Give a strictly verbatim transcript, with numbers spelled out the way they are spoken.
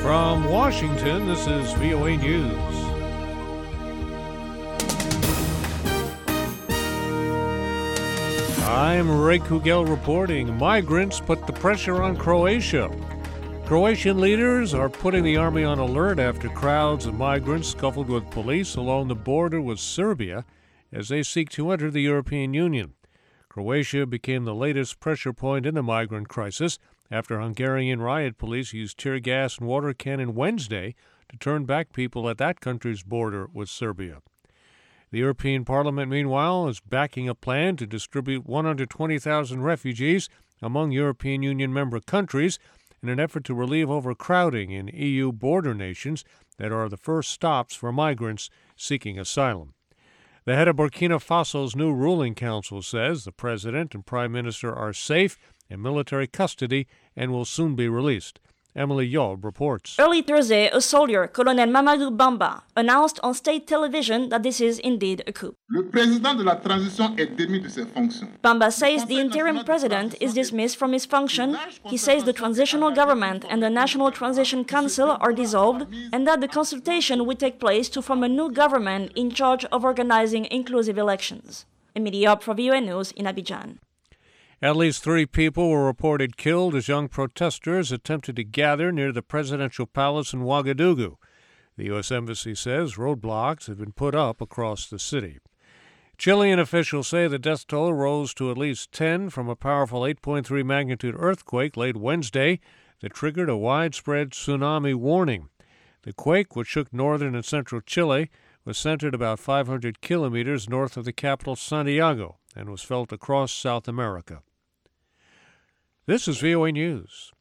From Washington, this is V O A News. I'm Ray Kugel reporting. Migrants put the pressure on Croatia. Croatian leaders are putting the army on alert after crowds of migrants scuffled with police along the border with Serbia as they seek to enter the European Union. Croatia became the latest pressure point in the migrant crisis after Hungarian riot police used tear gas and water cannon Wednesday to turn back people at that country's border with Serbia. The European Parliament, meanwhile, is backing a plan to distribute one hundred twenty thousand refugees among European Union member countries in an effort to relieve overcrowding in E U border nations that are the first stops for migrants seeking asylum. The head of Burkina Faso's new ruling council says the president and prime minister are safe in military custody and will soon be released. Emily Yob reports. Early Thursday, a soldier, Colonel Mamadou Bamba, announced on state television that this is indeed a coup. Le président de la transition est démis de ses fonctions. Bamba says the interim president is dismissed from his function. He says the transitional government and the National Transition Council are dissolved and that the consultation will take place to form a new government in charge of organizing inclusive elections. Emily Yob for V O A News in Abidjan. At least three people were reported killed as young protesters attempted to gather near the presidential palace in Ouagadougou. The U S Embassy says roadblocks have been put up across the city. Chilean officials say the death toll rose to at least ten from a powerful eight point three magnitude earthquake late Wednesday that triggered a widespread tsunami warning. The quake, which shook northern and central Chile, was centered about five hundred kilometers north of the capital Santiago and was felt across South America. This is V O A News.